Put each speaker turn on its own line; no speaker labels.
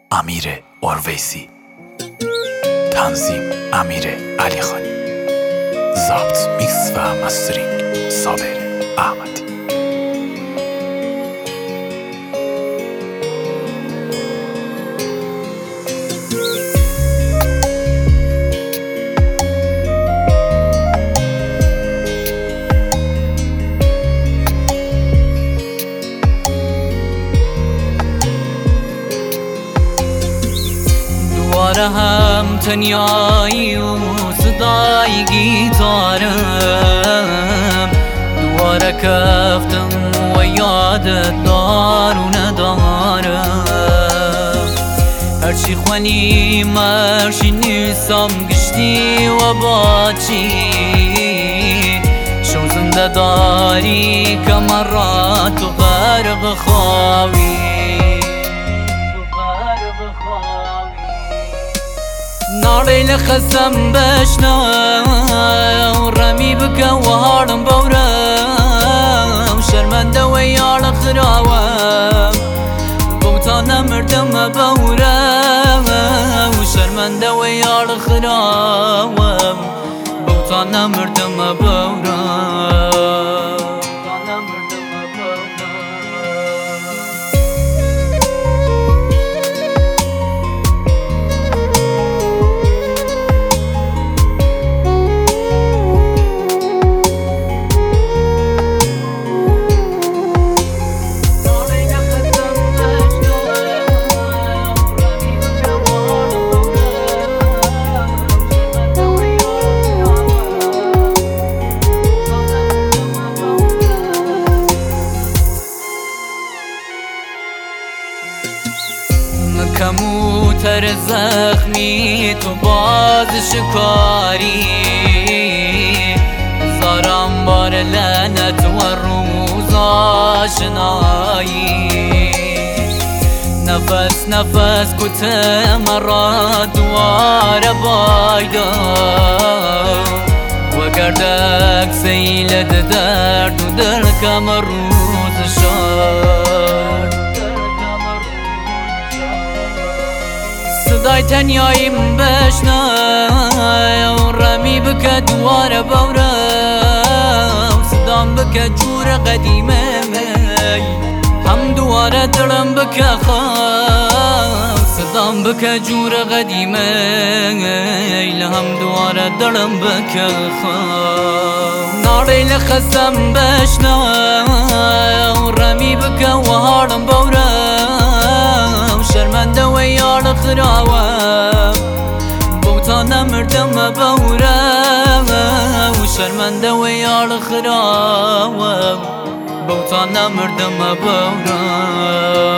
امیر اورویسی، تنظیم امیر علیخانی، ضبط میکس و مسترینگ صابر احمدی.
دوباره هم تنیایی و صدای گیتارم، دوباره کفتم و یادت دار و ندارم. هرچی خوانی مرشی نیستم گشتی و باچی، شو زنده داری که مرات و غرق خواوی. ناڵی لە خەسەم بەشنا ڕەمی بکە و هاڵم بەورە شەرمەندەوەی یاڵە خراوە بۆتان نەمردەمە بەورە شەرمەندەوەی یاڵە خراوە بۆتان نەمردەمە بەورە. کموتر زخمی تو باز شکاری، زارم بار لعنت و روز آشنایی. نفس نفس کته مرا دوار بایدا و گردک سیلت درد و دلکم روز شد. صدای تنیاییم بشنا ڕەمی بکە دوارە بەورە سدام بکە جوورە قەدیمەی هەم دوارە دڵم بکە خاو سدام بکە جوورە قەدیمەی لە هەم دوارە دڵم بکە خاو. ناڵی لە خەسەم بەشنا ڕەمی بکە و هاڵم بەورە شەرمەندەوەی یاڵە خراوە بۆتان نەمردەمە بەورە شەرمەندەوەی یاڵە خراوە بۆتان نەمردەمە بەورە.